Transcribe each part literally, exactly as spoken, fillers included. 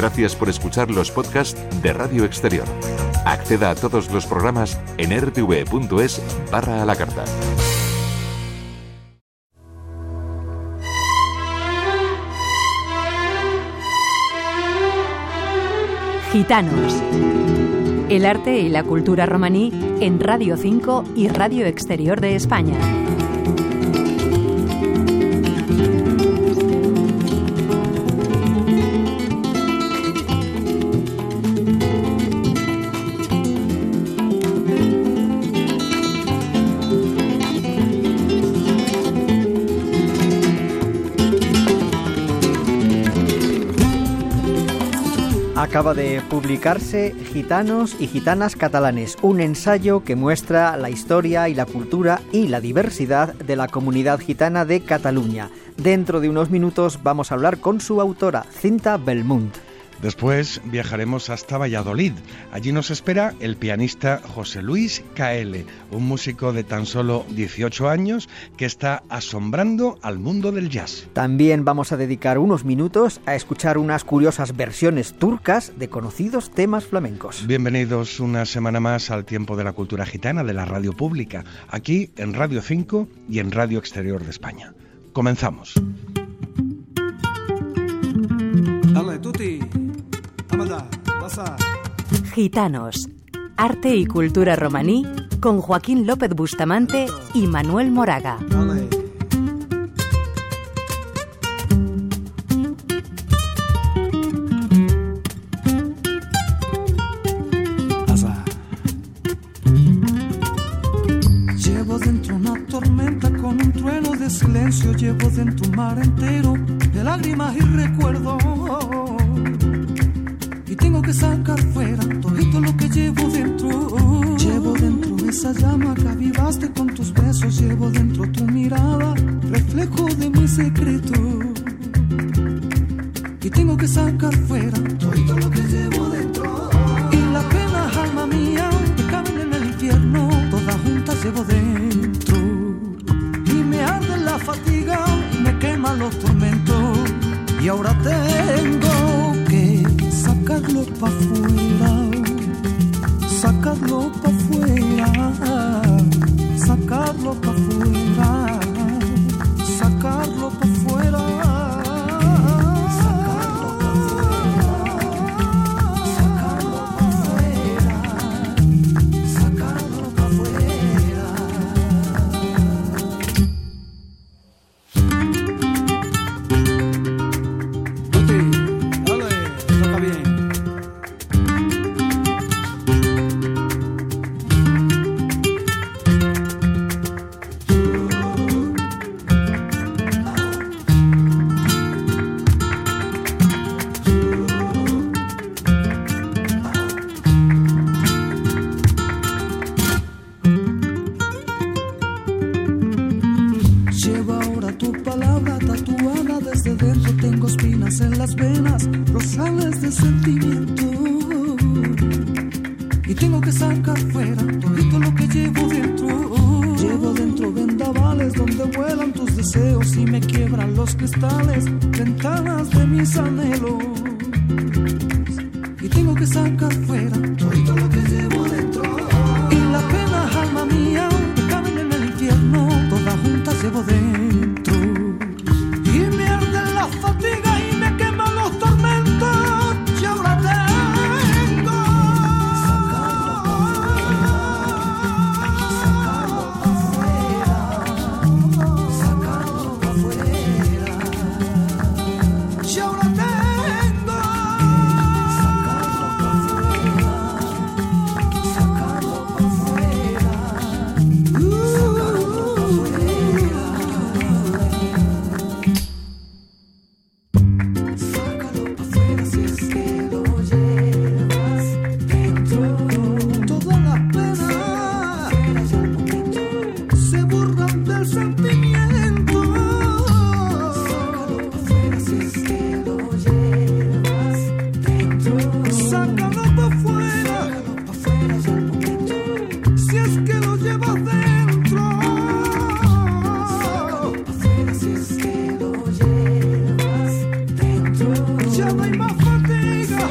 Gracias por escuchar los podcasts de Radio Exterior. Acceda a todos los programas en r t v punto es barra a la carta. Gitanos. El arte y la cultura romaní en Radio cinco y Radio Exterior de España. Acaba de publicarse Gitanos y Gitanas Catalanes, un ensayo que muestra la historia y la cultura y la diversidad de la comunidad gitana de Cataluña. Dentro de unos minutos vamos a hablar con su autora, Cinta Belmunt. Después viajaremos hasta Valladolid. Allí nos espera el pianista José Luis Kaele, un músico de tan solo dieciocho años que está asombrando al mundo del jazz. También vamos a dedicar unos minutos a escuchar unas curiosas versiones turcas de conocidos temas flamencos. Bienvenidos una semana más al Tiempo de la Cultura Gitana de la Radio Pública, aquí en Radio cinco y en Radio Exterior de España. Comenzamos. Dale, tutti. Gitanos, arte y cultura romaní con Joaquín López Bustamante y Manuel Moraga. Llevo dentro una tormenta con un trueno de silencio, llevo dentro un mar entero de lágrimas y recuerdos. Y tengo que sacar fuera todo lo que llevo dentro. Llevo dentro esa llama que avivaste con tus besos. Llevo dentro tu mirada, reflejo de mi secreto. Y tengo que sacar fuera todo lo que llevo dentro. Y las penas, alma mía, que caben en el infierno, todas juntas llevo dentro. Y me arde la fatiga y me queman los tormentos. Y ahora tengo que sacarlo pa' afuera, sacarlo pa' afuera, sacarlo pa' afuera, sacarlo pa' afuera. Ya no hay más fatiga.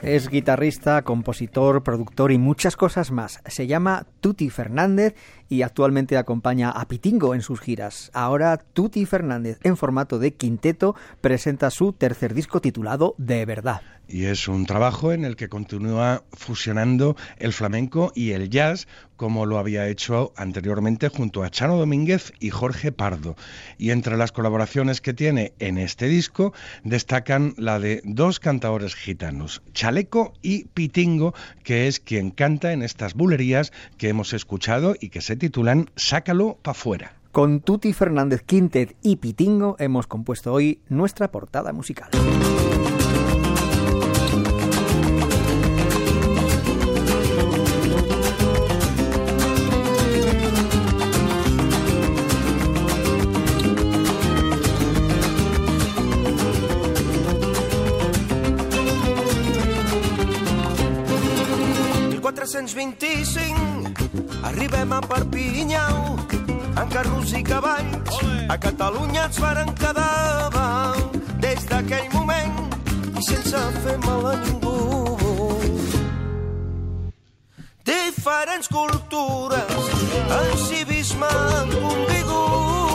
Es guitarrista, compositor, productor y muchas cosas más. Se llama Tuti Fernández y actualmente acompaña a Pitingo en sus giras. Ahora Tuti Fernández, en formato de quinteto, presenta su tercer disco titulado De Verdad. Y es un trabajo en el que continúa fusionando el flamenco y el jazz, como lo había hecho anteriormente junto a Chano Domínguez y Jorge Pardo. Y entre las colaboraciones que tiene en este disco destacan la de dos cantadores gitanos, Chaleco y Pitingo, que es quien canta en estas bulerías que hemos escuchado y que se titulan Sácalo pa' fuera. Con Tuti Fernández Quintet y Pitingo hemos compuesto hoy nuestra portada musical. quatre-cents vint-i-cinc arribem a Perpinyau en carros i cavalls. A Catalunya ens varen quedar des d'aquell moment i sense fer mal a ningú. Diferents cultures, el civisme convigut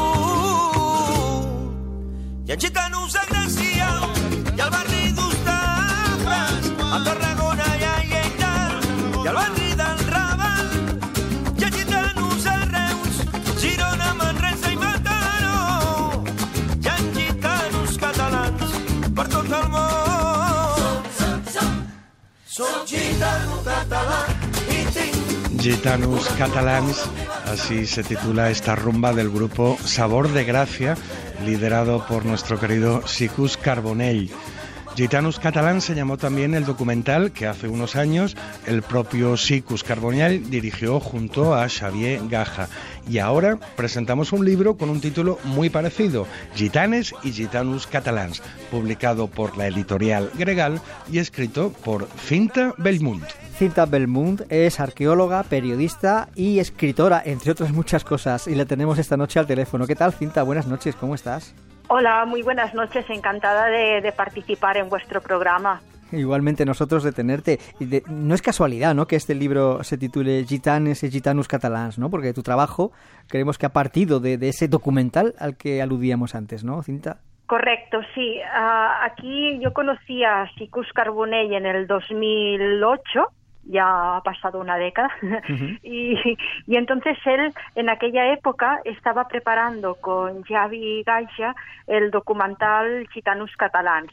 i en gitanos a Gràcia i al barri d'Hostaques, a Tarragona i a Lleida i al barri del Raval, hi ha gitanos a Reus, Girona, Manresa i Mataró. Hi ha gitanos catalans per tot el món. Som, som, som, som gitano català i tinc. Gitanos catalans, así se titula esta rumba del grupo Sabor de Gracia, liderado por nuestro querido Sicus Carbonell. Gitanos Catalán se llamó también el documental que hace unos años el propio Sicus Carbonell dirigió junto a Xavier Gaja. Y ahora presentamos un libro con un título muy parecido, Gitanes y Gitanos Catalans, publicado por la editorial Gregal y escrito por Cinta Bellmunt. Cinta Bellmunt es arqueóloga, periodista y escritora, entre otras muchas cosas, y la tenemos esta noche al teléfono. ¿Qué tal, Cinta? Buenas noches, ¿cómo estás? Hola, muy buenas noches, encantada de, de participar en vuestro programa. Igualmente nosotros de tenerte. De, no es casualidad, ¿no?, que este libro se titule Gitanes y Gitanos Catalans, ¿no? Porque tu trabajo creemos que ha partido de, de ese documental al que aludíamos antes, ¿no, Cinta? Correcto, sí. Uh, aquí yo conocí a Sicus Carbonell en el dos mil ocho, ya ha pasado una década, uh-huh. y, y entonces él en aquella época estaba preparando con Xavi Gaja el documental Gitanos Catalans.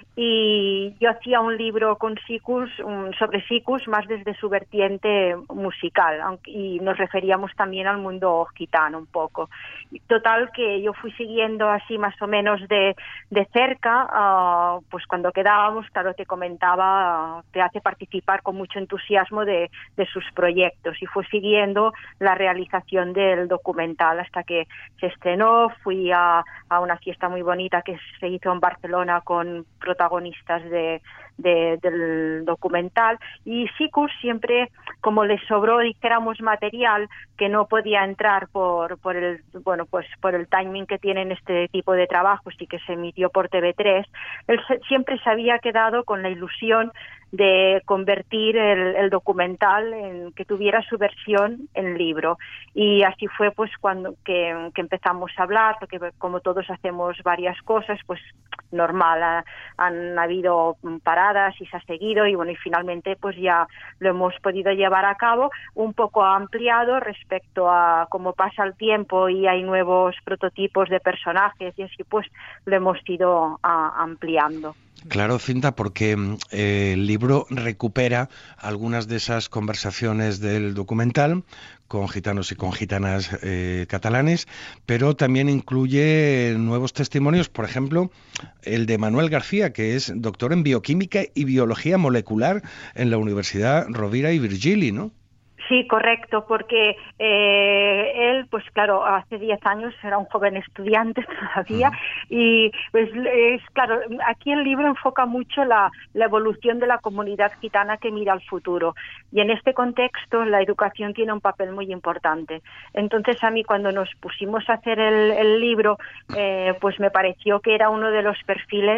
Y yo hacía un libro con Sicus, un, sobre Sicus, más desde su vertiente musical, aunque, y nos referíamos también al mundo gitano un poco. Total, que yo fui siguiendo así más o menos de, de cerca, uh, pues cuando quedábamos, claro, te comentaba, uh, te hace participar con mucho entusiasmo de, de sus proyectos, y fue siguiendo la realización del documental hasta que se estrenó. Fui a, a una fiesta muy bonita que se hizo en Barcelona con protagonistas protagonistas de, de, del documental, y Sicus siempre, como le sobró, dijéramos, material que no podía entrar por, por el bueno pues por el timing que tienen este tipo de trabajos y que se emitió por T V tres, él se, siempre se había quedado con la ilusión de convertir el, el documental en que tuviera su versión en libro, y así fue pues cuando que, que empezamos a hablar, porque como todos hacemos varias cosas, pues normal, ha, han habido paradas y se ha seguido, y bueno, y finalmente pues ya lo hemos podido llevar a cabo, un poco ampliado respecto a cómo pasa el tiempo y hay nuevos prototipos de personajes, y así pues lo hemos ido a, ampliando. Claro, Cinta, porque eh, el libro recupera algunas de esas conversaciones del documental con gitanos y con gitanas eh, catalanes, pero también incluye nuevos testimonios, por ejemplo, el de Manuel García, que es doctor en bioquímica y biología molecular en la Universidad Rovira i Virgili, ¿no? Sí, correcto, porque eh, él, pues claro, hace diez años era un joven estudiante todavía, uh-huh. y pues es claro, aquí el libro enfoca mucho la, la evolución de la comunidad gitana que mira al futuro, y en este contexto la educación tiene un papel muy importante. Entonces a mí, cuando nos pusimos a hacer el, el libro, eh, pues me pareció que era uno de los perfiles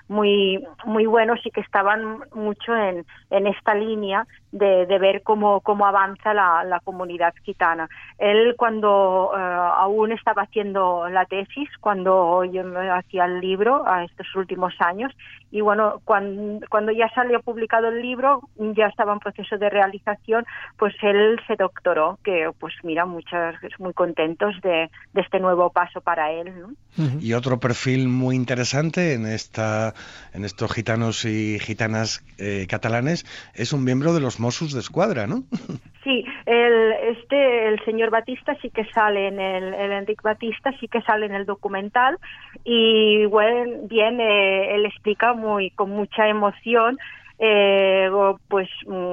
muy muy buenos y que estaban mucho en, en esta línea de, de ver cómo, cómo avanza la, la comunidad gitana. Él cuando eh, aún estaba haciendo la tesis, cuando yo me hacía el libro, a estos últimos años, y bueno, cuando, cuando ya salió publicado el libro, ya estaba en proceso de realización, pues él se doctoró, que pues mira, muchos muy contentos de, de este nuevo paso para él, ¿no? Y otro perfil muy interesante en esta en estos gitanos y gitanas eh, catalanes es un miembro de los Mossos d'Esquadra, ¿no? Sí, el, este, el señor Batista sí que sale en el, el Enric Batista sí que sale en el documental y bueno, bien, eh, él explica muy con mucha emoción, eh, pues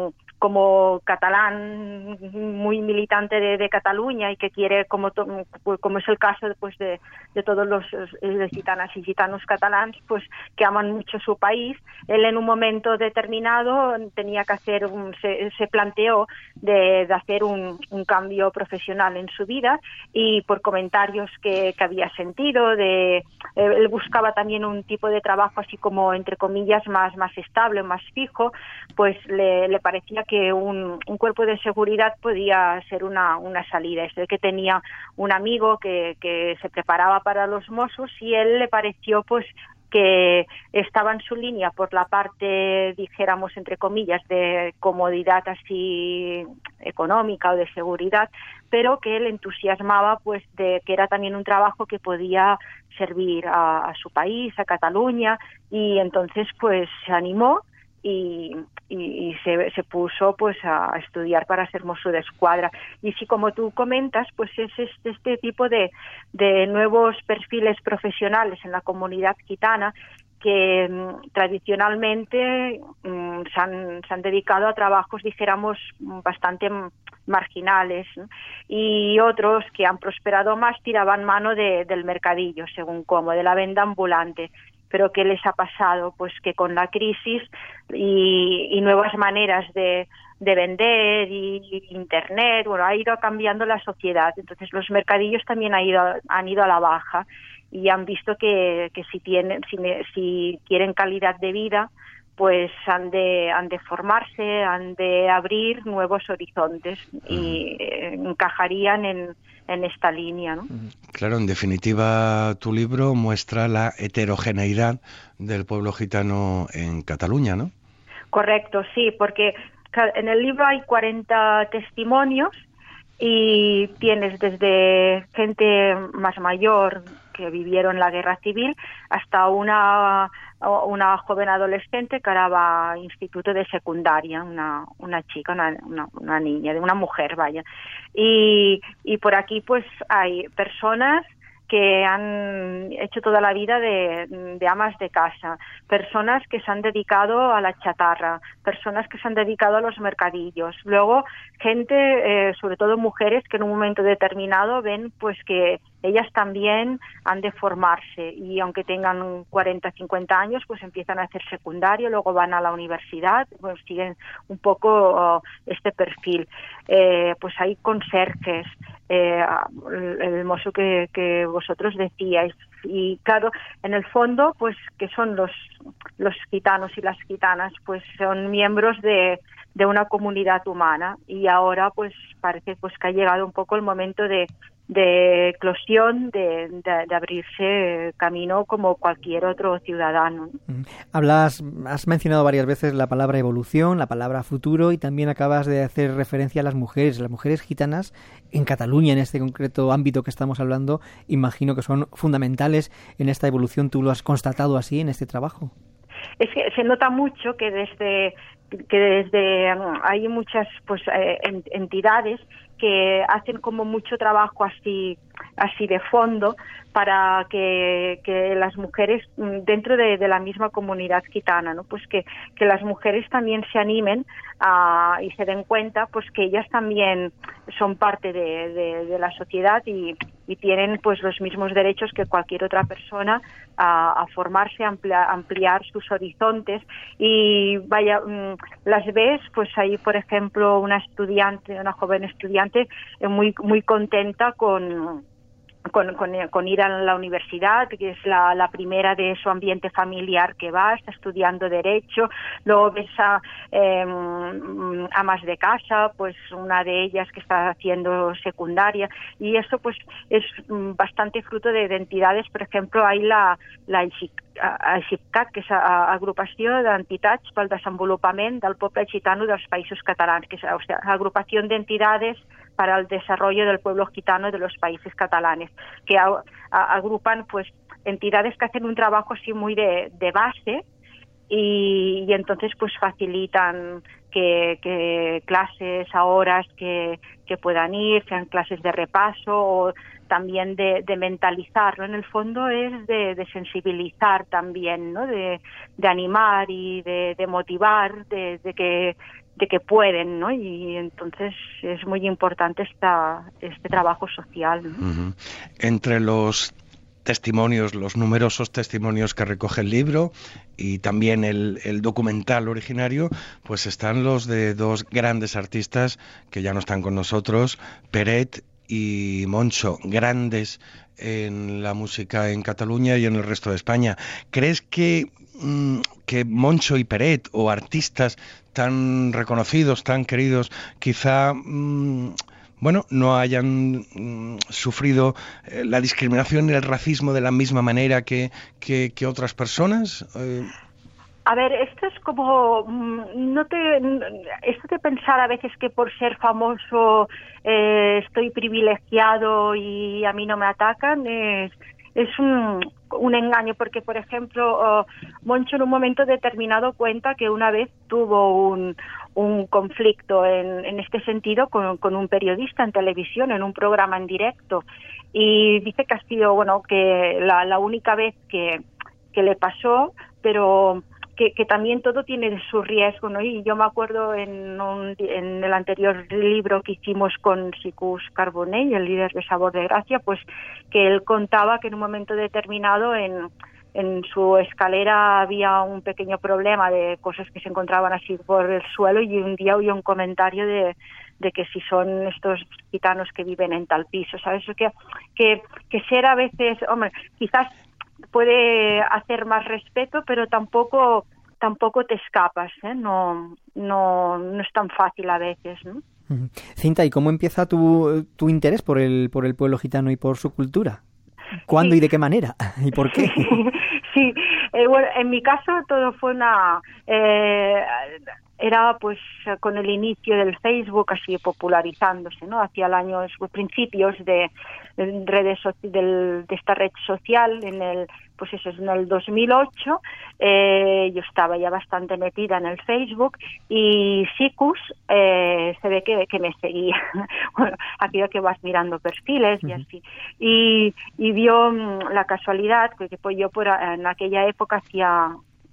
como catalán muy militante de, de Cataluña y que quiere, como to, como es el caso pues de, de todos los de gitanas y gitanos catalanes, pues que aman mucho su país. Él en un momento determinado tenía que hacer un, se, se planteó de, de hacer un, un cambio profesional en su vida y por comentarios que, que había sentido, de, eh, él buscaba también un tipo de trabajo así como entre comillas más, más estable, más fijo, pues le, le parecía que un, un cuerpo de seguridad podía ser una, una salida. Es de que tenía un amigo que, que se preparaba para los Mossos y él le pareció pues que estaba en su línea por la parte, dijéramos, entre comillas, de comodidad así económica o de seguridad, pero que él entusiasmaba pues de que era también un trabajo que podía servir a, a su país, a Cataluña, y entonces pues se animó y, y, y se, se puso pues a estudiar para ser Mosso d'Esquadra. Y si, como tú comentas, pues es este, este tipo de, de nuevos perfiles profesionales en la comunidad gitana que mm, tradicionalmente mm, se, han, se han dedicado a trabajos, dijéramos, bastante marginales, ¿no? Y otros que han prosperado más tiraban mano de, del mercadillo, según cómo, de la venta ambulante. Pero ¿qué les ha pasado? Pues que con la crisis y, y nuevas maneras de, de vender y internet, bueno, ha ido cambiando la sociedad. Entonces los mercadillos también ha ido, han ido a la baja y han visto que, que si tienen, si, si quieren calidad de vida, pues han de, han de formarse, han de abrir nuevos horizontes y eh, encajarían en, en esta línea, ¿no? Claro, en definitiva, tu libro muestra la heterogeneidad del pueblo gitano en Cataluña, ¿no? Correcto, sí, porque en el libro hay cuarenta testimonios y tienes desde gente más mayor que vivieron la guerra civil hasta una una joven adolescente que ahora va a instituto de secundaria, una una chica, una, una, una niña, de una mujer, vaya. Y, y por aquí pues hay personas que han hecho toda la vida de, de amas de casa, personas que se han dedicado a la chatarra, personas que se han dedicado a los mercadillos, luego gente, eh, sobre todo mujeres, que en un momento determinado ven pues que ellas también han de formarse y aunque tengan cuarenta, cincuenta años, pues empiezan a hacer secundario, luego van a la universidad, pues siguen un poco uh, este perfil. Eh, pues hay conserjes, eh, el, el mozo que, que vosotros decíais, y claro, en el fondo, pues que son los los gitanos y las gitanas, pues son miembros de de una comunidad humana y ahora pues parece pues que ha llegado un poco el momento de de eclosión, de, de, de abrirse camino como cualquier otro ciudadano. Hablas, has mencionado varias veces la palabra evolución, la palabra futuro y también acabas de hacer referencia a las mujeres. Las mujeres gitanas en Cataluña, en este concreto ámbito que estamos hablando, imagino que son fundamentales en esta evolución. ¿Tú lo has constatado así en este trabajo? Es que se nota mucho que desde que desde hay muchas pues eh, entidades que hacen como mucho trabajo así así de fondo para que, que las mujeres dentro de, de la misma comunidad gitana, ¿no? Pues que, que las mujeres también se animen a, y se den cuenta pues que ellas también son parte de, de, de la sociedad y, y tienen pues los mismos derechos que cualquier otra persona a, a formarse, a ampliar, ampliar sus horizontes y vaya, las ves, pues ahí por ejemplo una estudiante, una joven estudiante muy, muy contenta con Con, con, con ir a la universidad, que es la, la primera de su ambiente familiar que va, está estudiando Derecho, luego ves a eh, amas de casa, pues una de ellas que está haciendo secundaria, y eso pues es bastante fruto de identidades. Por ejemplo, hay la, la AIXIPCAT, que és Agrupació d'Entitats pel Desenvolupament del Poble Gitano dels Països Catalans, que es, o sea, agrupación de entidades para el desarrollo del pueblo gitano de los países catalanes, que a, a, agrupan pues entidades que hacen un trabajo así muy de, de base y, y entonces pues facilitan que, que clases a horas que, que puedan ir, sean clases de repaso o también de, de mentalizar, ¿no? En el fondo es de, de sensibilizar también, ¿no? De, de animar y de, de motivar, de, de que de que pueden, ¿no? Y entonces es muy importante esta, este trabajo social, ¿no? Uh-huh. Entre los testimonios, los numerosos testimonios que recoge el libro y también el, el documental originario, pues están los de dos grandes artistas que ya no están con nosotros, Peret y Moncho, grandes en la música en Cataluña y en el resto de España. ¿Crees que, mmm, que Moncho y Peret, o artistas tan reconocidos, tan queridos, quizá mmm, bueno, no hayan mmm, sufrido eh, la discriminación y el racismo de la misma manera que, que, que otras personas? Eh... A ver, esto es como, no te, esto de pensar a veces que por ser famoso eh, estoy privilegiado y a mí no me atacan, es, es un, un engaño, porque por ejemplo, uh, Moncho en un momento determinado cuenta que una vez tuvo un, un conflicto en, en este sentido con, con un periodista en televisión, en un programa en directo, y dice que ha sido, bueno, que la, la única vez que, que le pasó, pero Que, que también todo tiene su riesgo, ¿no? Y yo me acuerdo en, un, en el anterior libro que hicimos con Sicus Carbonell, el líder de Sabor de Gracia, pues que él contaba que en un momento determinado en, en su escalera había un pequeño problema de cosas que se encontraban así por el suelo, y un día oyó un comentario de, de que si son estos gitanos que viven en tal piso, ¿sabes? Que, que, que ser a veces, hombre, quizás puede hacer más respeto, pero tampoco tampoco te escapas, ¿eh? No, no, no es tan fácil a veces, ¿no? Cinta, ¿y cómo empieza tu, tu interés por el por el pueblo gitano y por su cultura? ¿Cuándo sí. y de qué manera? ¿Y por qué? Sí, eh, bueno, en mi caso todo fue una... Eh, era pues con el inicio del Facebook así popularizándose, ¿no? Hacia el año, principios de, de redes del, de esta red social, en el pues eso es en el dos mil ocho, eh, yo estaba ya bastante metida en el Facebook, y Sicus eh, se ve que, que me seguía, bueno, aquello que vas mirando perfiles y así, y, y vio la casualidad que, que pues yo por en aquella época hacía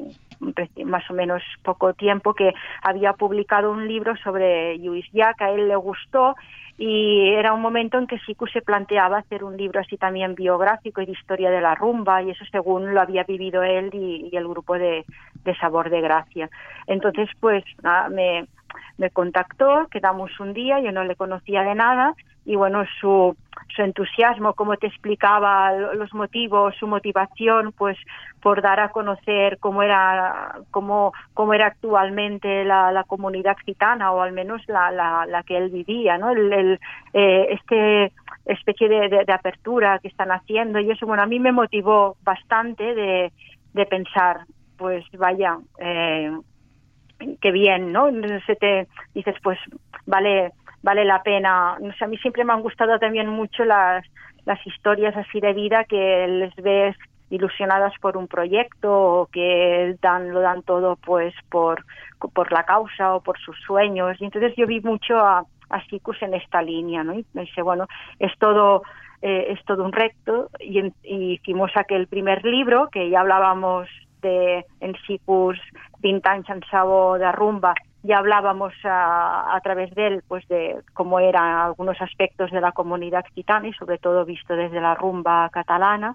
más o menos poco tiempo que había publicado un libro sobre Lluís Llach, que a él le gustó, y era un momento en que Sicus se planteaba hacer un libro así también biográfico y de historia de la rumba, y eso según lo había vivido él y, y el grupo de, de Sabor de Gracia. Entonces pues nada, me, me contactó, quedamos un día, yo no le conocía de nada, y bueno, su, su entusiasmo, como te explicaba los motivos, su motivación, pues por dar a conocer cómo era cómo, cómo era actualmente la, la comunidad gitana, o al menos la, la, la que él vivía, ¿no? El, el, eh, este especie de, de, de apertura que están haciendo, y eso, bueno, a mí me motivó bastante de, de pensar, pues vaya, eh, qué bien, ¿no? Se te dices, pues vale vale la pena. O sea, a mí siempre me han gustado también mucho las las historias así de vida que les ves ilusionadas por un proyecto, o que dan lo dan todo pues por por la causa o por sus sueños. Y entonces yo vi mucho a, a Sicus en esta línea, ¿no? Y pensé, bueno, es todo eh, es todo un reto, y, y hicimos aquel primer libro que ya hablábamos de en Sicus vint anys en Sabor de Rumba. Ya hablábamos a, a través de él pues de cómo eran algunos aspectos de la comunidad gitana, y sobre todo visto desde la rumba catalana,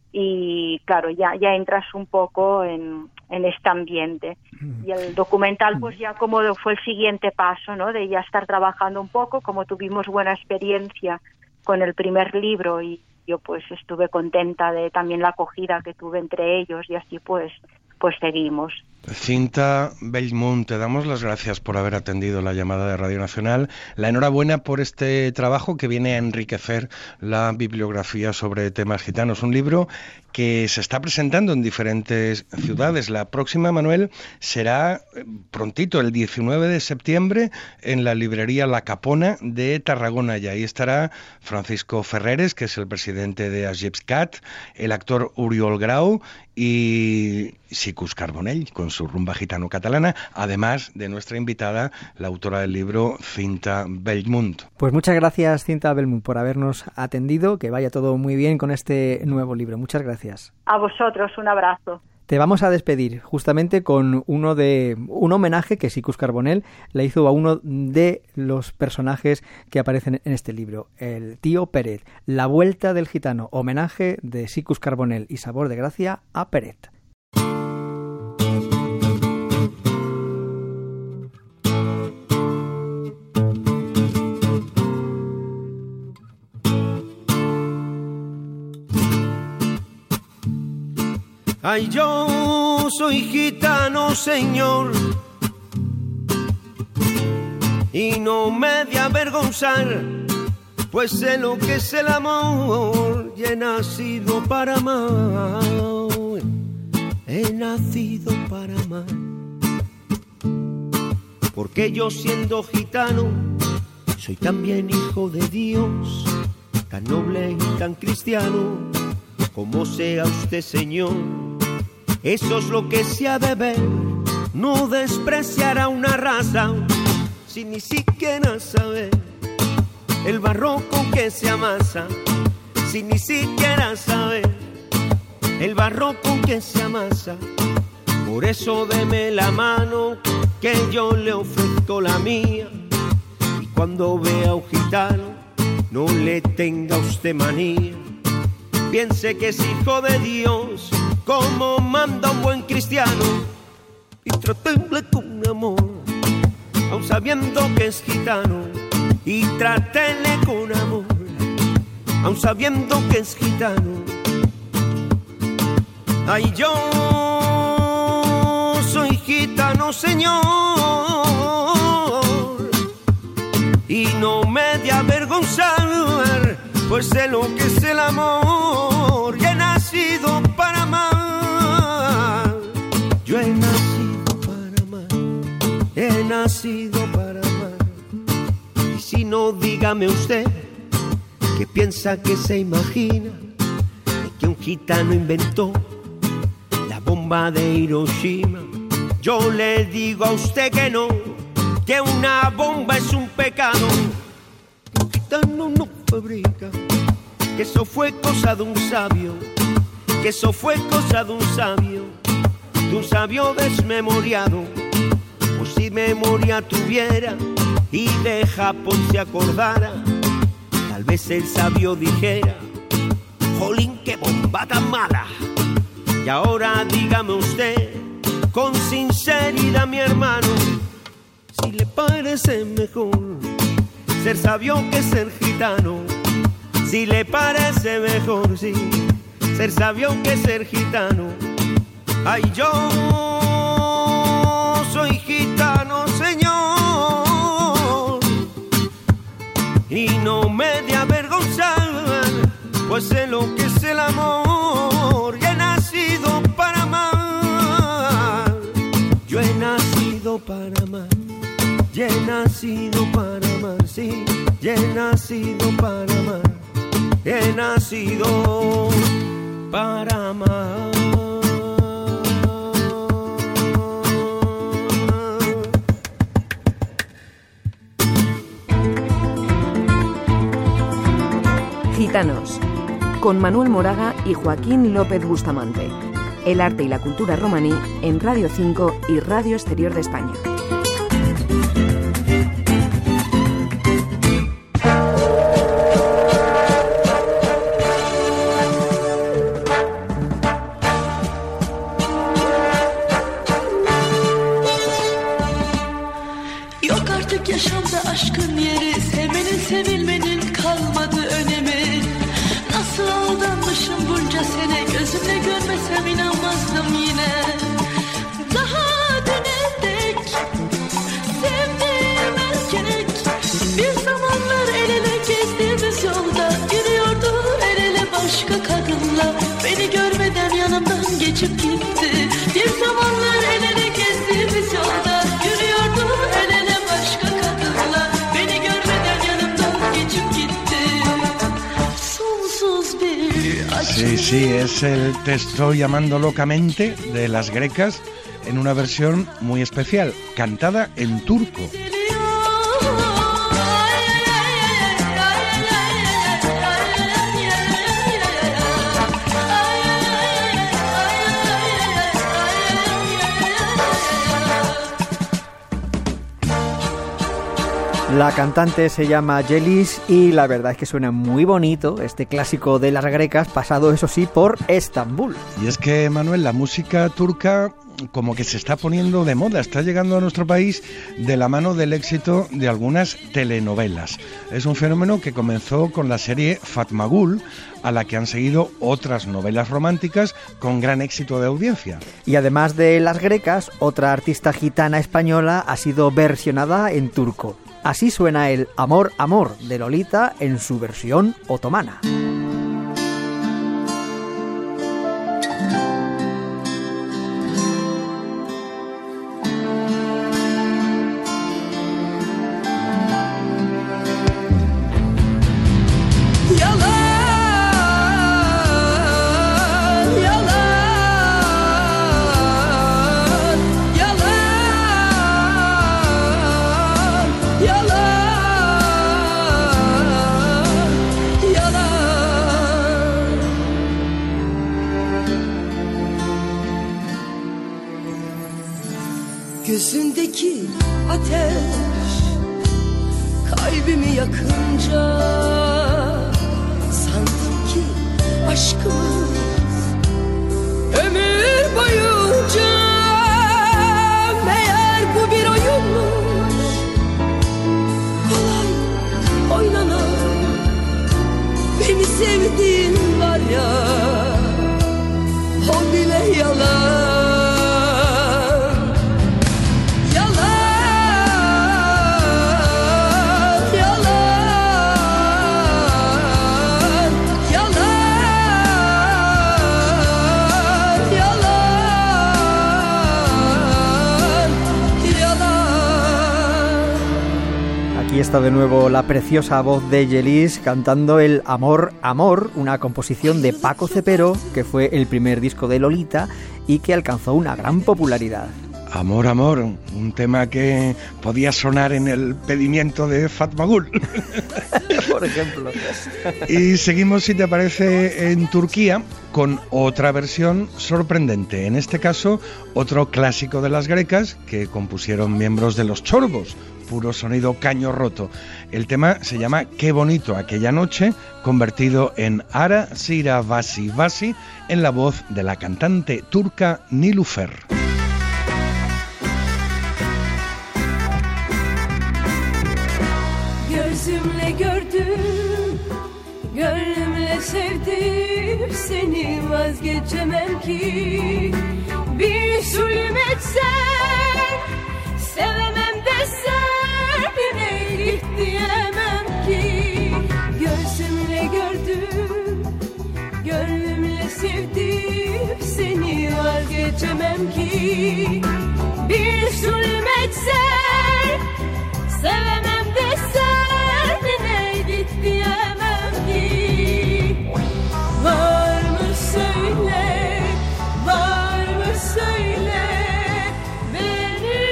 y claro, ya ya entras un poco en, en este ambiente. Y el documental pues ya como fue el siguiente paso, ¿no? De ya estar trabajando un poco, como tuvimos buena experiencia con el primer libro y, yo pues estuve contenta de también la acogida que tuve entre ellos y así pues pues seguimos. Cinta Bellmunt, te damos las gracias por haber atendido la llamada de Radio Nacional. La enhorabuena por este trabajo que viene a enriquecer la bibliografía sobre temas gitanos. Un libro que se está presentando en diferentes ciudades. La próxima, Manuel, será prontito, el diecinueve de septiembre, en la librería La Capona de Tarragona. Y ahí estará Francisco Ferreres, que es el presidente de Agipscat, el actor Oriol Grau y Sicus Carbonell, con su rumba gitano-catalana, además de nuestra invitada, la autora del libro, Cinta Bellmunt. Pues muchas gracias, Cinta Bellmunt, por habernos atendido, que vaya todo muy bien con este nuevo libro. Muchas gracias. A vosotros, un abrazo. Te vamos a despedir justamente con uno de un homenaje que Sicus Carbonell le hizo a uno de los personajes que aparecen en este libro, el tío Peret. La Vuelta del Gitano, homenaje de Sicus Carbonell y Sabor de Gracia a Peret. Ay, yo soy gitano, señor, y no me de avergonzar, pues sé lo que es el amor, y he nacido para amar, he nacido para amar, porque yo siendo gitano, soy también hijo de Dios, tan noble y tan cristiano, como sea usted, señor. Eso es lo que se ha de ver, no despreciar a una raza, sin ni siquiera saber el barro con que se amasa, sin ni siquiera saber el barro con que se amasa. Por eso deme la mano, que yo le ofrezco la mía, y cuando vea a un gitano, no le tenga usted manía. Piense que es hijo de Dios, como manda un buen cristiano, y tratémosle con amor, aun sabiendo que es gitano, y tratémosle con amor, aun sabiendo que es gitano. Ay, yo soy gitano, señor, y no me de avergonzar, pues sé lo que es el amor, y he nacido para amar. Yo he nacido para amar, he nacido para amar. Y si no, dígame usted, que piensa que se imagina que un gitano inventó la bomba de Hiroshima. Yo le digo a usted que no, que una bomba es un pecado. Un gitano no fabrica, que eso fue cosa de un sabio, que eso fue cosa de un sabio, de un sabio desmemoriado. Pues si memoria tuviera y de Japón se acordara, tal vez el sabio dijera: jolín, qué bomba tan mala. Y ahora dígame usted, con sinceridad, mi hermano, si le parece mejor ser sabio que ser gitano, si le parece mejor, sí, ser sabio que ser gitano. Ay, yo soy gitano, señor, y no me de avergonzar, pues sé lo que es el amor, y he nacido para amar. Yo he nacido para amar, y he nacido para amar, sí, y he nacido para amar, he nacido para amar. Gitanos, con Manuel Moraga y Joaquín López Bustamante. El arte y la cultura romaní en Radio cinco y Radio Exterior de España. Yaşamda aşkın yeri, sevmenin sevilmenin kalmadı önemi. Nasıl gözle görmesem inanmazdım yine. Daha düne dek sevdim erkenek. Bir zamanlar el ele gezdiğimiz yolda yürüyordu el ele başka kadınla. Beni görmeden yanımdan geçip gitti. Bir zamanlar el ele gezdiğimiz yolda yürüyordu el ele başka kadınla. Beni görmeden yanımdan geçip gitti. Sonsuz bir acı. Sí, sí, es el Te estoy llamando locamente de Las Grecas en una versión muy especial, cantada en turco. La cantante se llama Yeliz y la verdad es que suena muy bonito este clásico de Las Grecas, pasado eso sí por Estambul. Y es que, Manuel, la música turca como que se está poniendo de moda, está llegando a nuestro país de la mano del éxito de algunas telenovelas. Es un fenómeno que comenzó con la serie Fatma Gul, a la que han seguido otras novelas románticas con gran éxito de audiencia. Y además de Las Grecas, otra artista gitana española ha sido versionada en turco. Así suena el Amor, Amor de Lolita en su versión otomana. Gözündeki ateş kalbimi yakınca sandım ki aşkımız ömür boyunca. Meğer bu bir oyunmuş, kolay oynanan. Beni sevdiğin var ya, o bile yalan. Aquí está de nuevo la preciosa voz de Yeliz cantando el Amor, Amor, una composición de Paco Cepero, que fue el primer disco de Lolita y que alcanzó una gran popularidad. Amor, Amor, un tema que podía sonar en el pedimiento de Fatma Gul. Por ejemplo. Y seguimos, si te parece, en Turquía con otra versión sorprendente. En este caso, otro clásico de Las Grecas que compusieron miembros de Los Chorbos, puro sonido caño roto. El tema se llama Qué bonito aquella noche, convertido en Ara Sira Vasi Vasi en la voz de la cantante turca Nilüfer. Gözümle gördüm, gönlümle sevdim, seni vazgeçemem ki. Bir zulüm etsen, sevemem desen, yine git diyemem ki. Gözümle gördüm, gönlümle sevdim, seni vazgeçemem ki. Bir zulüm etsen, sevemem desen, yine git diyemem ki. Var mı söyle, var mı söyle, beni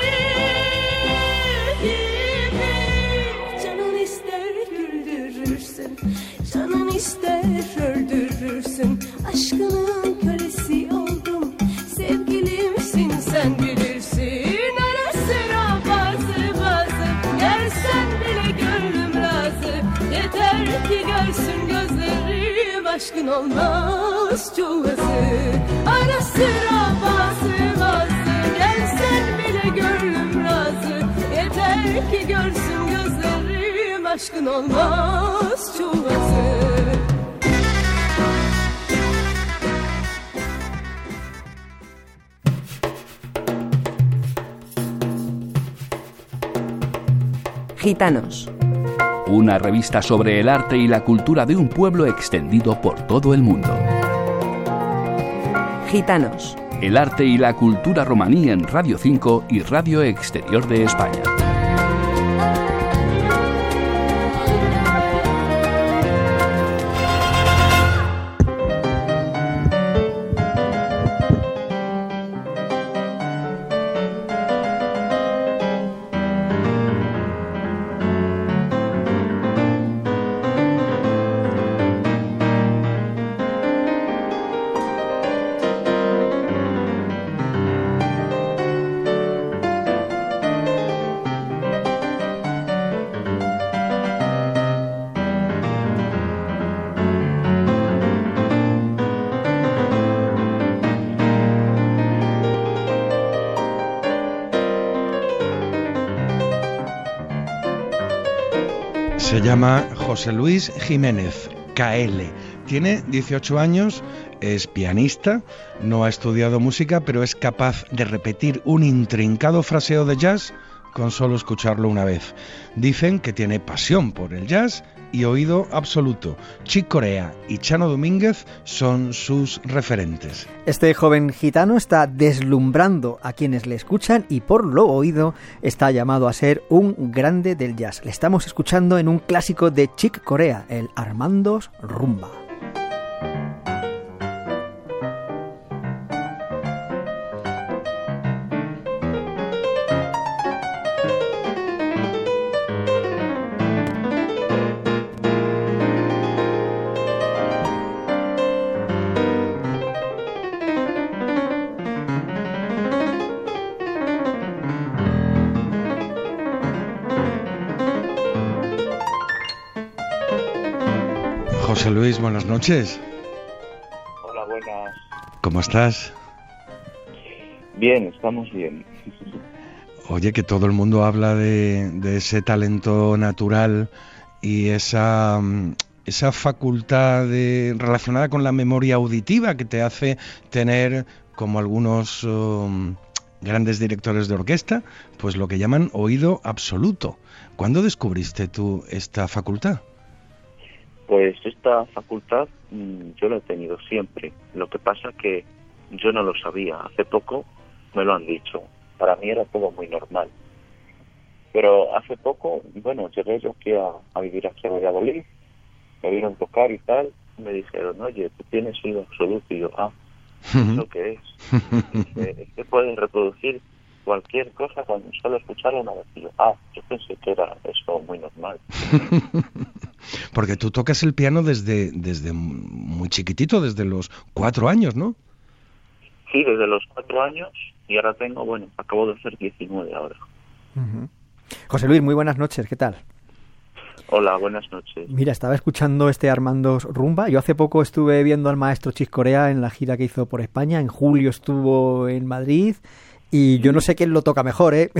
gibi. Canın ister güldürürsün, canın ister öldürürsün. Aşkının kölesi oldum, sevgilimsin sen bilirsin. Ara sıra bazı bazı, gelsen bile gönlüm razı. Yeter ki görsün gözlerim, aşkın olmaz çoğası. Ara sıra bazı bazı, gelsen bile gönlüm razı. Yeter ki görsün gözlerim, aşkın olmaz çoğası. Gitanos. Una revista sobre el arte y la cultura de un pueblo extendido por todo el mundo. Gitanos. El arte y la cultura romaní en Radio cinco y Radio Exterior de España. Se llama José Luis Jiménez, K L. Tiene dieciocho años, es pianista, no ha estudiado música, pero es capaz de repetir un intrincado fraseo de jazz con solo escucharlo una vez. Dicen que tiene pasión por el jazz y oído absoluto. Chick Corea y Chano Domínguez son sus referentes. Este joven gitano está deslumbrando a quienes le escuchan y por lo oído está llamado a ser un grande del jazz. Le estamos escuchando en un clásico de Chick Corea, el Armando's Rumba. José Luis, buenas noches. Hola, buenas. ¿Cómo estás? Bien, estamos bien. Oye, que todo el mundo habla de, de ese talento natural y esa, esa facultad de, relacionada con la memoria auditiva que te hace tener, como algunos um, grandes directores de orquesta, pues lo que llaman oído absoluto. ¿Cuándo descubriste tú esta facultad? Pues esta facultad mmm, yo la he tenido siempre. Lo que pasa que yo no lo sabía. Hace poco me lo han dicho. Para mí era todo muy normal. Pero hace poco, bueno, llegué yo aquí a, a vivir aquí a Valladolid. Me vieron tocar y tal. Y me dijeron, oye, tú tienes oído absoluto. Y yo, ah, ¿eso qué es? Dice, es que pueden reproducir cualquier cosa cuando solo escucharlo una vez. Y yo, ah, yo pensé que era eso muy normal. Porque tú tocas el piano desde desde muy chiquitito, desde los cuatro años, ¿no? Sí, desde los cuatro años y ahora tengo, bueno, acabo de hacer diecinueve ahora. Uh-huh. José Luis, muy buenas noches, ¿qué tal? Hola, buenas noches. Mira, estaba escuchando este Armando's Rumba. Yo hace poco estuve viendo al maestro Chick Corea en la gira que hizo por España. En julio estuvo en Madrid. Y yo no sé quién lo toca mejor, ¿eh?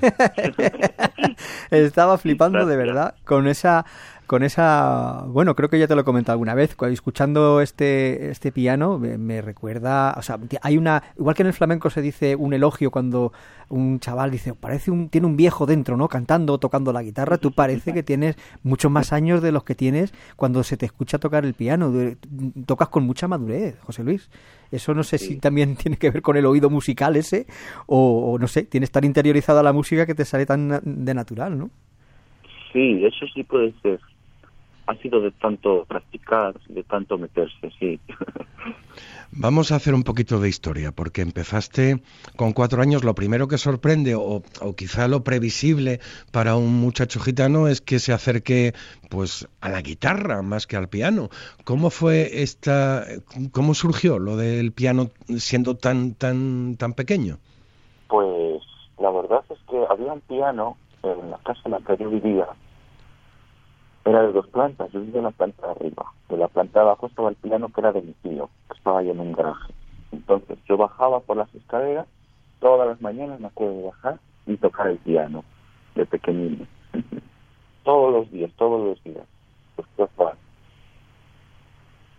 Estaba flipando de verdad con esa, con esa, bueno, creo que ya te lo he comentado alguna vez, escuchando este, este piano me, me recuerda, o sea, hay una, igual que en el flamenco se dice un elogio cuando un chaval dice, parece un, tiene un viejo dentro, ¿no? Cantando o tocando la guitarra, tú parece que tienes muchos más años de los que tienes cuando se te escucha tocar el piano, tocas con mucha madurez, José Luis. Eso no sé sí. si también tiene que ver con el oído musical ese, o, o no sé, tienes tan interiorizada la música que te sale tan de natural, ¿no? Sí, eso sí puede ser. Ha sido de tanto practicar, de tanto meterse, sí. Vamos a hacer un poquito de historia, porque empezaste con cuatro años. Lo primero que sorprende, o, o quizá lo previsible para un muchacho gitano, es que se acerque pues a la guitarra más que al piano. ¿Cómo fue esta, cómo surgió lo del piano siendo tan tan tan pequeño? Pues la verdad es que había un piano en la casa en la que yo vivía. Era de dos plantas, yo vivía en la planta de arriba. De la planta de abajo estaba el piano que era de mi tío, que estaba ahí en un garaje. Entonces yo bajaba por las escaleras, todas las mañanas me acuerdo de bajar y tocar el piano, de pequeñino. Todos los días, todos los días. Pues, pues,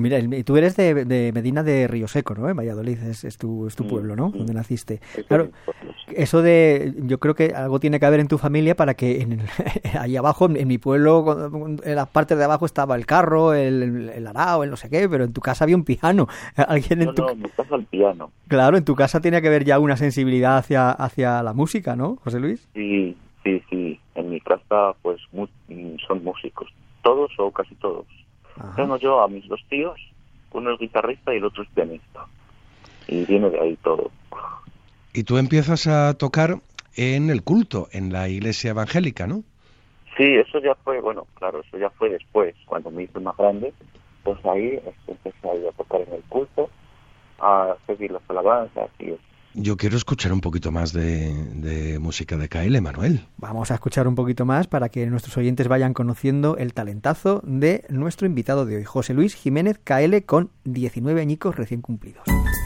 Mira, y tú eres de, de Medina de Río Seco, ¿no? En Valladolid es, es, tu, es tu pueblo, ¿no? Sí. Donde naciste. Claro, eso de, yo creo que algo tiene que haber en tu familia para que en el, ahí abajo, en mi pueblo, en las partes de abajo estaba el carro, el, el, el arao, el no sé qué, pero en tu casa había un piano. ¿Alguien en no, tu... no, en mi casa el piano. Claro, en tu casa tenía que haber ya una sensibilidad hacia, hacia la música, ¿no, José Luis? Sí, sí, sí. En mi casa, pues, mu- son músicos. Todos o casi todos. Ajá. Tengo yo a mis dos tíos, uno es guitarrista y el otro es pianista. Y viene de ahí todo. Y tú empiezas a tocar en el culto, en la iglesia evangélica, ¿no? Sí, eso ya fue, bueno, claro, eso ya fue después, cuando me hice más grande, pues ahí empecé a ir a tocar en el culto, a seguir las alabanzas y eso. Yo quiero escuchar un poquito más de, de música de K L, Manuel. Vamos a escuchar un poquito más para que nuestros oyentes vayan conociendo el talentazo de nuestro invitado de hoy, José Luis Jiménez K L, con diecinueve añicos recién cumplidos.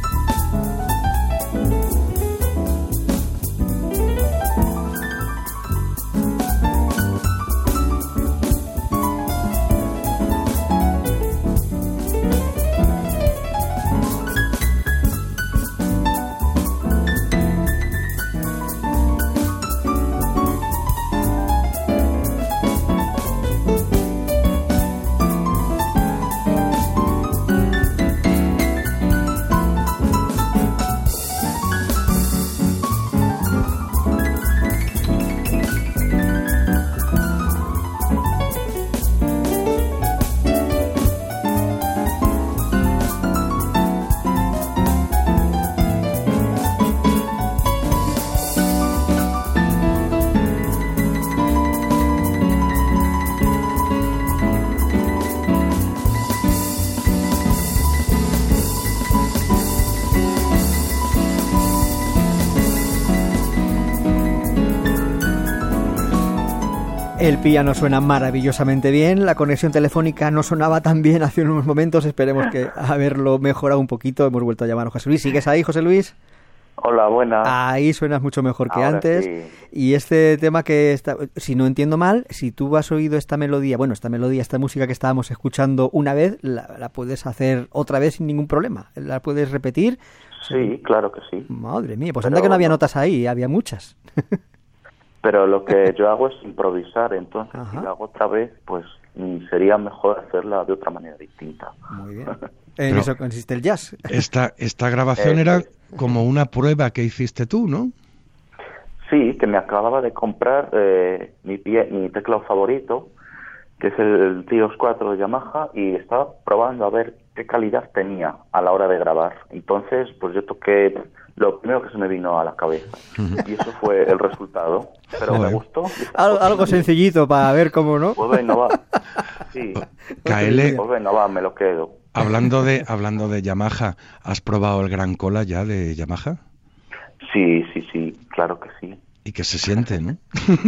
El piano suena maravillosamente bien, la conexión telefónica no sonaba tan bien hace unos momentos, esperemos que haberlo mejorado un poquito. Hemos vuelto a llamar a José Luis. ¿Sigues ahí, José Luis? Hola, buenas. Ahí suenas mucho mejor que Ahora antes. Sí. Y este tema que está, si no entiendo mal, si tú has oído esta melodía, bueno, esta melodía, esta música que estábamos escuchando una vez, la, la puedes hacer otra vez sin ningún problema. ¿La puedes repetir? Sí, claro que sí. Madre mía, pues Pero anda que no había notas ahí, había muchas. Pero lo que yo hago es improvisar, entonces Ajá. si la hago otra vez, pues sería mejor hacerla de otra manera distinta. Muy bien. En Pero eso consiste el jazz. Esta, esta grabación Eh, era eh. como una prueba que hiciste tú, ¿no? Sí, que me acababa de comprar eh, mi, pie, mi teclado favorito, que es el, el T I O S cuatro de Yamaha, y estaba probando a ver qué calidad tenía a la hora de grabar. Entonces, pues yo toqué lo primero que se me vino a la cabeza. Y eso fue el resultado. Pero Joder. me gustó. Algo, algo sencillito para ver cómo, ¿no? Pues venga, va. Sí. K L, Pues venga, va, me lo quedo. hablando de, hablando de Yamaha, ¿has probado el Gran Cola ya de Yamaha? Sí, sí, sí, claro que sí. ¿Y qué se siente, no?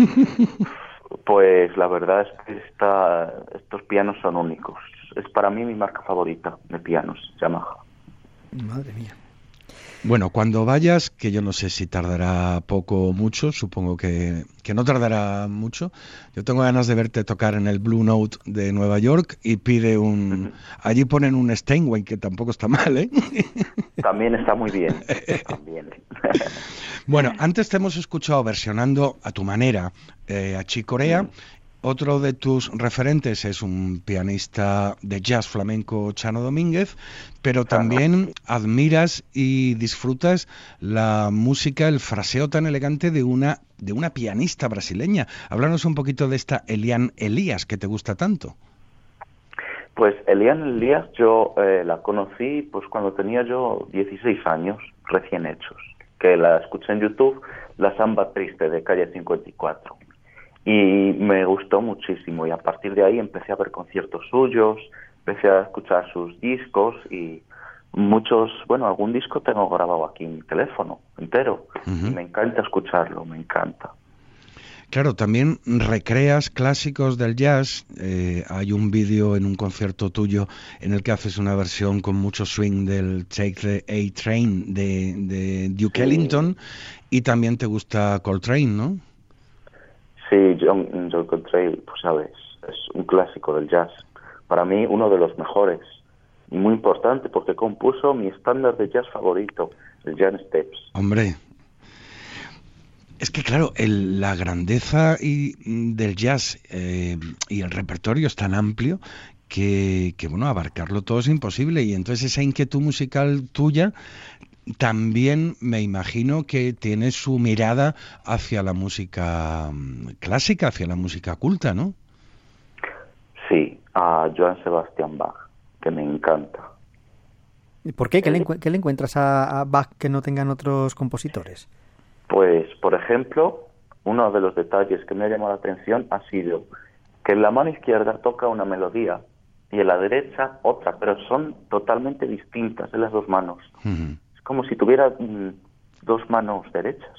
Pues la verdad es que esta, estos pianos son únicos. Es para mí mi marca favorita de pianos, Yamaha. Madre mía. Bueno, cuando vayas, que yo no sé si tardará poco o mucho, supongo que, que no tardará mucho. Yo tengo ganas de verte tocar en el Blue Note de Nueva York y pide un... Allí ponen un Steinway, que tampoco está mal, ¿eh? También está muy bien. También. Bueno, antes te hemos escuchado versionando a tu manera eh, a Chick Corea. Mm. Otro de tus referentes es un pianista de jazz flamenco, Chano Domínguez, pero también admiras y disfrutas la música, el fraseo tan elegante de una de una pianista brasileña. Háblanos un poquito de esta Eliane Elias, que te gusta tanto. Pues Eliane Elias yo eh, la conocí pues cuando tenía yo dieciséis años, recién hechos, que la escuché en YouTube, La Samba Triste de Calle cincuenta y cuatro. Y me gustó muchísimo y a partir de ahí empecé a ver conciertos suyos, empecé a escuchar sus discos y muchos, bueno, algún disco tengo grabado aquí en mi teléfono entero. Uh-huh. Y me encanta escucharlo, me encanta. Claro, también recreas clásicos del jazz. Eh, hay un vídeo en un concierto tuyo en el que haces una versión con mucho swing del Take the A-Train de, de Duke sí. Ellington, y también te gusta Coltrane, ¿no? Sí, John, John Coltrane, pues sabes, es un clásico del jazz. Para mí, uno de los mejores. y muy importante porque compuso mi estándar de jazz favorito, el Jan Steps. Hombre, es que claro, el, la grandeza y, del jazz eh, y el repertorio es tan amplio que, que, bueno, abarcarlo todo es imposible, y entonces esa inquietud musical tuya también me imagino que tiene su mirada hacia la música clásica, hacia la música culta, ¿no? Sí, a Johann Sebastian Bach, que me encanta. ¿Y por qué? ¿Qué le, encu- qué le encuentras a, a Bach que no tengan otros compositores? Pues, por ejemplo, uno de los detalles que me ha llamado la atención ha sido que en la mano izquierda toca una melodía y en la derecha otra, pero son totalmente distintas en las dos manos. Uh-huh. Es como si tuviera mm, dos manos derechas.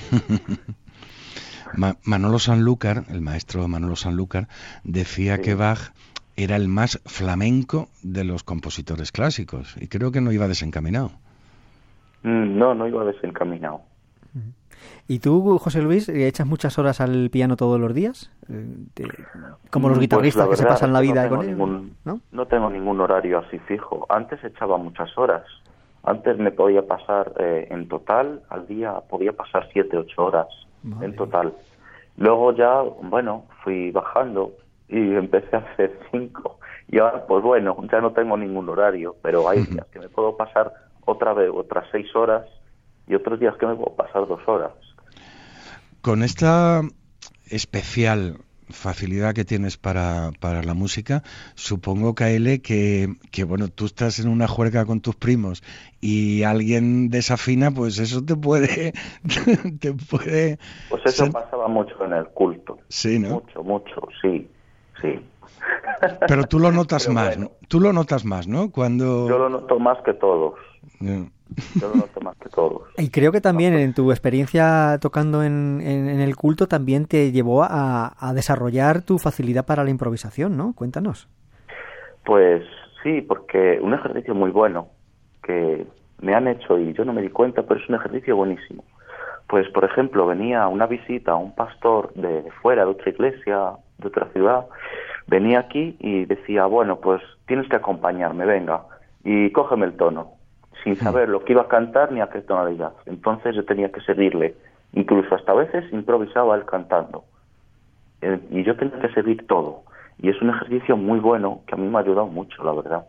Ma- Manolo Sanlúcar, el maestro Manolo Sanlúcar, decía sí. que Bach era el más flamenco de los compositores clásicos, y creo que no iba desencaminado. Mm, no, no iba desencaminado. ¿Y tú, José Luis, echas muchas horas al piano todos los días? Como los guitarristas pues que se pasan la vida no con él, ningún, ¿no? No tengo ningún horario así fijo. Antes echaba muchas horas. Antes me podía pasar, eh, en total, al día, podía pasar siete, ocho horas, Madre. en total. Luego ya, bueno, fui bajando y empecé a hacer cinco. Y ahora, pues bueno, ya no tengo ningún horario, pero hay días que me puedo pasar otra vez, otras seis horas, y otros días que me puedo pasar dos horas. Con esta especial facilidad que tienes para, para la música, supongo, Kaele, que, que bueno, tú estás en una juerga con tus primos y alguien desafina, pues eso te puede... te puede pues eso ser... pasaba mucho en el culto. Sí, ¿no? Mucho, mucho, sí, sí. Pero tú lo notas Pero más, bueno, ¿no? Tú lo notas más, ¿no? Cuando... Yo lo noto más que todos. Yeah. Yo lo noto más que todos. Y creo que también en tu experiencia tocando en, en, en el culto también te llevó a, a desarrollar tu facilidad para la improvisación, ¿no? Cuéntanos. Pues sí, porque un ejercicio muy bueno que me han hecho y yo no me di cuenta, pero es un ejercicio buenísimo. Pues, por ejemplo, venía una visita a un pastor de, de fuera, de otra iglesia, de otra ciudad, venía aquí y decía, bueno, pues tienes que acompañarme, venga, y cógeme el tono, sin saber lo que iba a cantar ni a qué tonalidad. Entonces yo tenía que seguirle, incluso hasta a veces improvisaba él cantando, eh, y yo tenía que seguir todo, y es un ejercicio muy bueno que a mí me ha ayudado mucho, la verdad.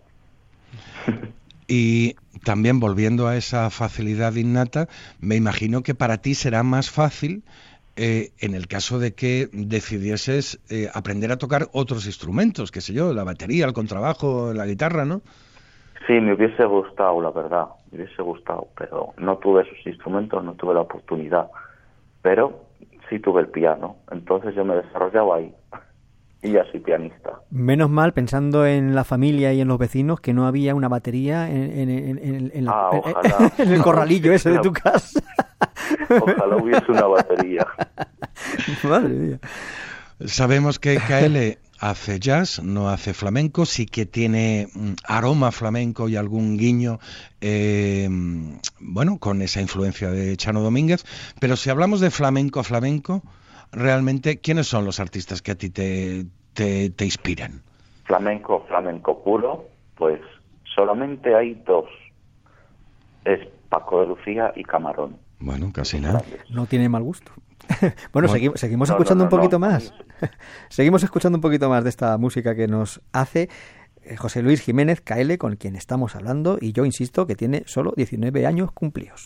Y también, volviendo a esa facilidad innata, me imagino que para ti será más fácil eh, en el caso de que decidieses eh, aprender a tocar otros instrumentos, qué sé yo, la batería, el contrabajo, la guitarra, ¿no? Sí, me hubiese gustado, la verdad, me hubiese gustado, pero no tuve esos instrumentos, no tuve la oportunidad, pero sí tuve el piano, entonces yo me desarrollaba ahí y ya soy pianista. Menos mal, pensando en la familia y en los vecinos, que no había una batería en, en, en, en, en, la, ah, ojalá. en el corralillo ese de tu casa. Ojalá hubiese una batería. Madre mía. Sabemos que Kaele hace jazz, no hace flamenco, sí que tiene mm, aroma flamenco y algún guiño, eh, bueno, con esa influencia de Chano Domínguez, pero si hablamos de flamenco flamenco, realmente, ¿quiénes son los artistas que a ti te, te, te inspiran? Flamenco, flamenco puro, pues solamente hay dos, es Paco de Lucía y Camarón. Bueno, casi nada. No tiene mal gusto. Bueno, bueno, segui- seguimos no, escuchando no, no, un poquito no. más. Seguimos escuchando un poquito más de esta música que nos hace eh, José Luis Jiménez Kaele, con quien estamos hablando, y yo insisto que tiene solo diecinueve años cumplidos.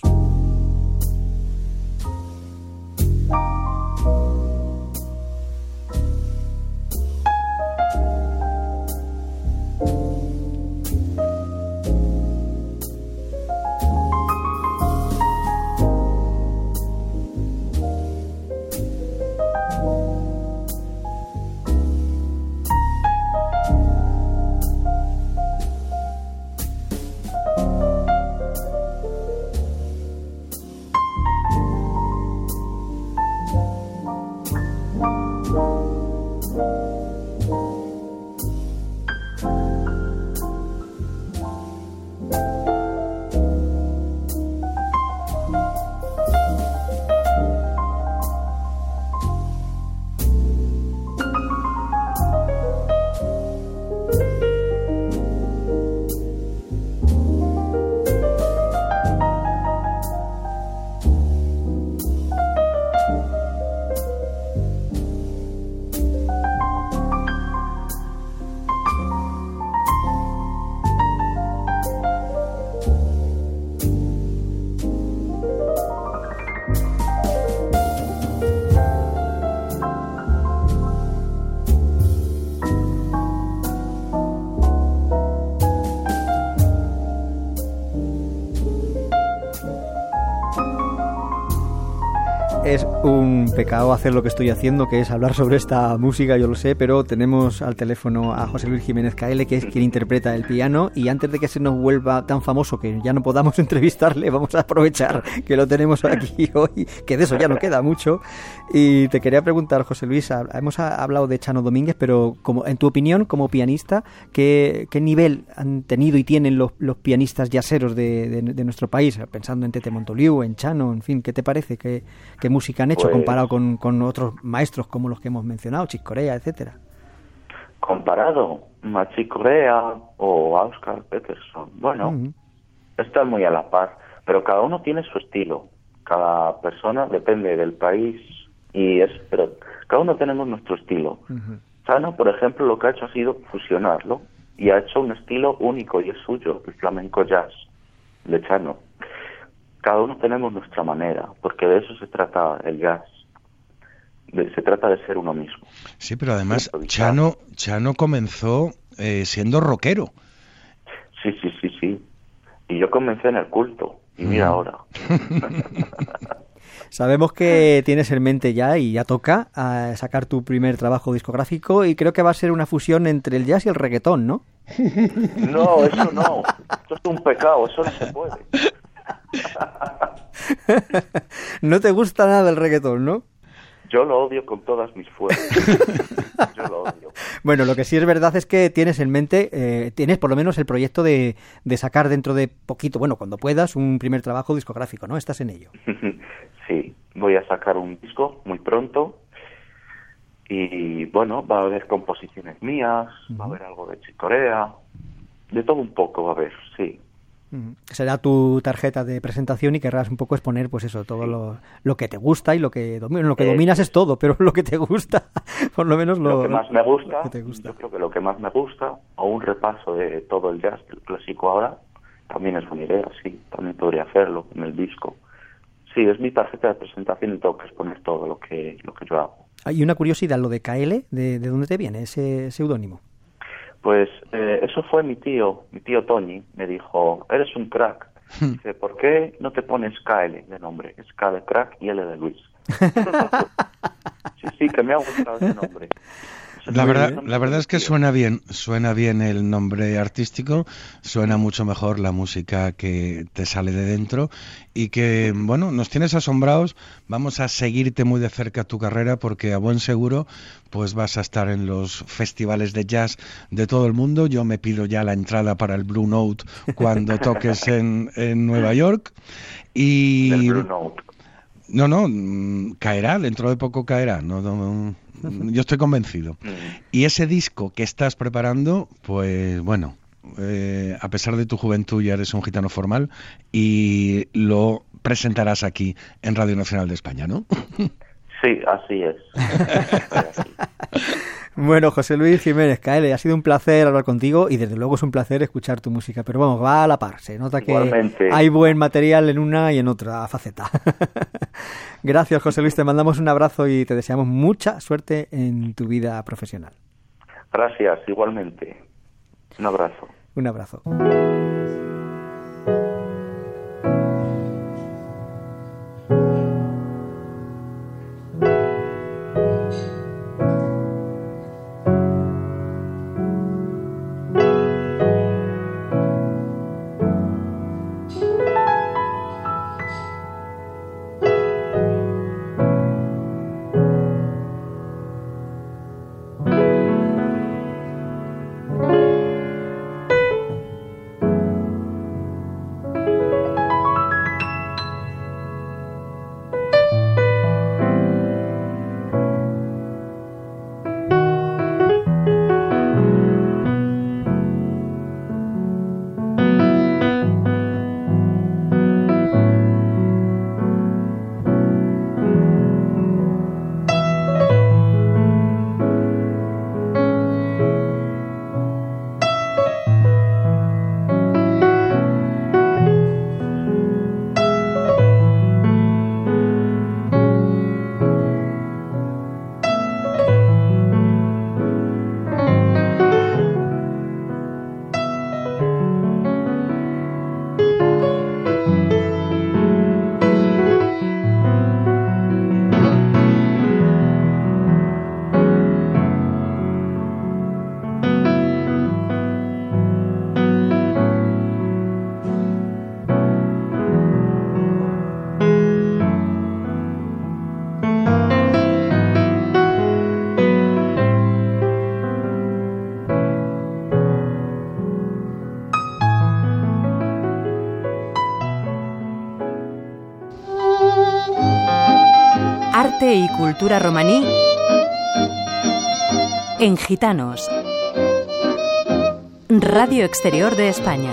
Es un pecado hacer lo que estoy haciendo, que es hablar sobre esta música, yo lo sé, pero tenemos al teléfono a José Luis Jiménez Caele, que es quien interpreta el piano, y antes de que se nos vuelva tan famoso que ya no podamos entrevistarle, vamos a aprovechar que lo tenemos aquí hoy, que de eso ya no queda mucho. Y te quería preguntar, José Luis, hemos hablado de Chano Domínguez, pero como en tu opinión, como pianista, ¿qué, qué nivel han tenido y tienen los, los pianistas jazzeros de, de, de nuestro país? Pensando en Tete Montoliu, en Chano, en fin, ¿qué te parece? ¿Qué, qué música han hecho pues, comparado con, con otros maestros como los que hemos mencionado, Chick Corea, etcétera? Comparado a Chick Corea o a Oscar Peterson, bueno, uh-huh. están muy a la par, pero cada uno tiene su estilo. Cada persona depende del país y es, pero cada uno tenemos nuestro estilo. Uh-huh. Chano, por ejemplo, lo que ha hecho ha sido fusionarlo y ha hecho un estilo único y es suyo, el flamenco jazz de Chano. Cada uno tenemos nuestra manera, porque de eso se trata el jazz. De, se trata de ser uno mismo. Sí, pero además Chano, Chano comenzó eh, siendo rockero. Sí, sí, sí, sí. Y yo comencé en el culto. Y mira mm. ahora. Sabemos que tienes en mente ya, y ya toca, a sacar tu primer trabajo discográfico, y creo que va a ser una fusión entre el jazz y el reggaetón, ¿no? No, eso no. Eso es un pecado, eso no se puede. No te gusta nada el reggaetón, ¿no? Yo lo odio con todas mis fuerzas. Yo lo odio. Bueno, lo que sí es verdad es que tienes en mente, eh, tienes por lo menos el proyecto de, de sacar dentro de poquito, bueno, cuando puedas, un primer trabajo discográfico, ¿no? ¿Estás en ello? Sí, voy a sacar un disco muy pronto y, bueno, va a haber composiciones mías, uh-huh. va a haber algo de Chick Corea, de todo un poco va a haber, sí. Será tu tarjeta de presentación y querrás un poco exponer, pues eso, todo lo, lo que te gusta y lo que, domi- lo que eh, dominas es todo, pero lo que te gusta, por lo menos lo, lo que más me gusta, que te gusta. Yo creo que lo que más me gusta, o un repaso de todo el jazz el clásico ahora, también es una idea, sí, también podría hacerlo en el disco. Sí, es mi tarjeta de presentación y tengo que exponer todo lo que, lo que yo hago. Hay una curiosidad, lo de Caele, ¿de, de dónde te viene ese seudónimo? Pues eh, eso fue mi tío, mi tío Tony, me dijo, eres un crack. Dice, ¿por qué no te pones K L de nombre? Es K de crack y L de Luis. Sí, sí, que me ha gustado ese nombre. La verdad, la verdad es que suena bien, suena bien el nombre artístico, suena mucho mejor la música que te sale de dentro y que, bueno, nos tienes asombrados. Vamos a seguirte muy de cerca tu carrera porque a buen seguro pues vas a estar en los festivales de jazz de todo el mundo. Yo me pido ya la entrada para el Blue Note cuando toques en, en Nueva York. Y el Blue Note. No, no, caerá, dentro de poco caerá, no, no, yo estoy convencido. Y ese disco que estás preparando, pues bueno, eh, a pesar de tu juventud ya eres un gitano formal y lo presentarás aquí en Radio Nacional de España, ¿no? Sí, así es. Bueno, José Luis Jiménez Caele, ha sido un placer hablar contigo y desde luego es un placer escuchar tu música, pero vamos, va a la par, se nota que igualmente hay buen material en una y en otra faceta. Gracias, José Luis, te mandamos un abrazo y te deseamos mucha suerte en tu vida profesional. Gracias, igualmente. Un abrazo. Un abrazo. Arte y cultura romaní en Gitanos. Radio Exterior de España.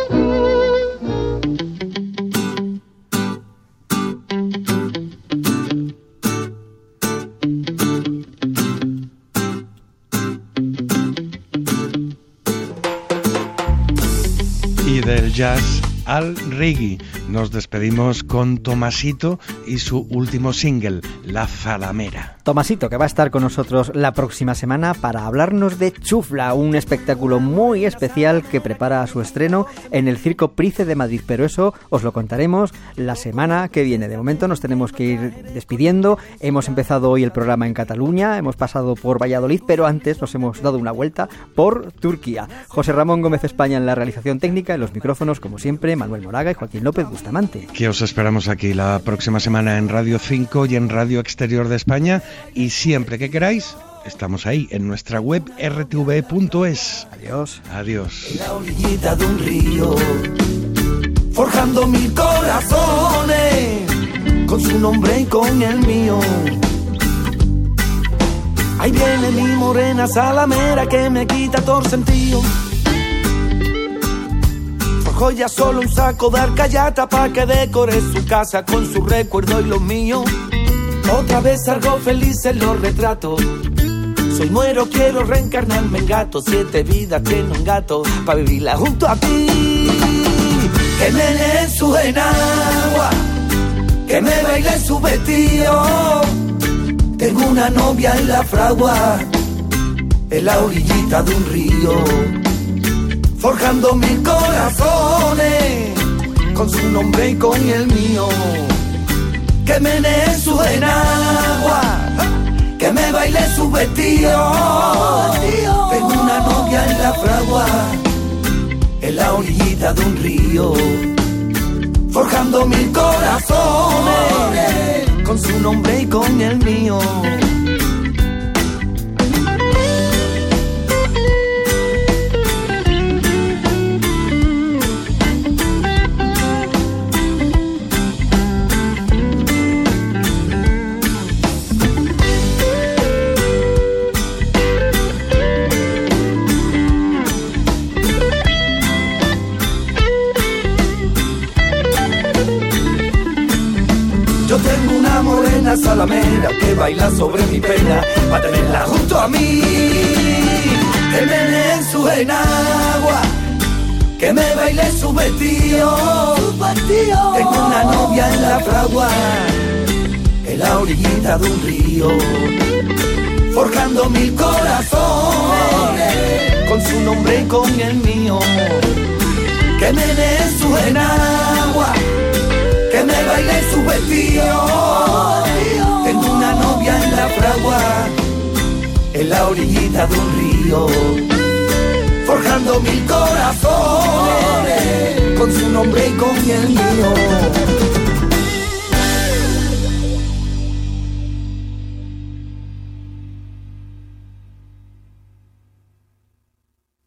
Y del jazz al reggae. Nos despedimos con Tomasito y su último single, La Zalamera. Tomasito, que va a estar con nosotros la próxima semana para hablarnos de Chufla, un espectáculo muy especial que prepara su estreno en el Circo Price de Madrid, pero eso os lo contaremos la semana que viene. De momento nos tenemos que ir despidiendo. Hemos empezado hoy el programa en Cataluña, hemos pasado por Valladolid, pero antes nos hemos dado una vuelta por Turquía. José Ramón Gómez España en la realización técnica, en los micrófonos, como siempre, Manuel Moraga y Joaquín López Bustamante. Que os esperamos aquí la próxima semana en Radio cinco y en Radio Exterior de España, y siempre que queráis estamos ahí en nuestra web erre te ve punto es. Adiós. Adiós. En la orillita de un río, forjando mil corazones, con su nombre y con el mío. Ahí viene mi morena Zalamera que me quita todo el sentido. Forjó ya solo un saco de arcayata pa' que decore su casa con su recuerdo y los míos. Otra vez salgo feliz en los retratos. Soy muero, quiero reencarnarme en gato. Siete vidas tiene un gato pa' vivirla junto a ti. Que me lee su enagua, que me baile su vestido. Tengo una novia en la fragua, en la orillita de un río, forjando mil corazones, con su nombre y con el mío. Que me dé su enagua, que me baile su vestido. Tengo una novia en la fragua, en la orillita de un río, forjando mil corazones, con su nombre y con el mío. Zalamera que baila sobre mi pena, pa' tenerla junto a mí. Que me dé su enagua, que me baile su vestido. Tengo una novia en la fragua, en la orillita de un río, forjando mil corazones, con su nombre y con el mío. Que me dé su enagua, que me baile su vestido. Tengo una novia en la fragua, en la orillita de un río, forjando mil corazones, con su nombre y con el mío.